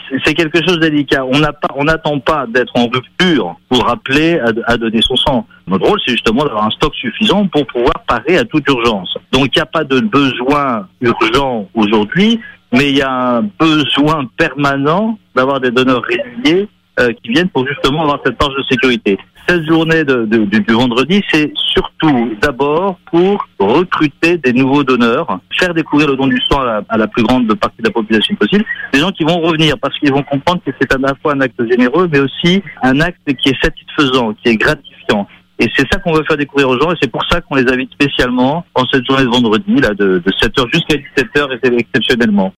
c'est quelque chose de délicat. On n'attend pas d'être en rupture pour appeler à donner son sang. Notre rôle, c'est justement d'avoir un stock suffisant pour pouvoir parer à toute urgence. Donc, il n'y a pas de besoin urgent aujourd'hui, mais il y a un besoin permanent d'avoir des donneurs réguliers qui viennent pour justement avoir cette marge de sécurité. Cette journée du vendredi, c'est surtout d'abord pour recruter des nouveaux donneurs, faire découvrir le don du sang à la plus grande partie de la population possible, des gens qui vont revenir parce qu'ils vont comprendre que c'est à la fois un acte généreux, mais aussi un acte qui est satisfaisant, qui est gratifiant. Et c'est ça qu'on veut faire découvrir aux gens, et c'est pour ça qu'on les invite spécialement en cette journée de vendredi, là, de 7h jusqu'à 17h, et c'est exceptionnellement.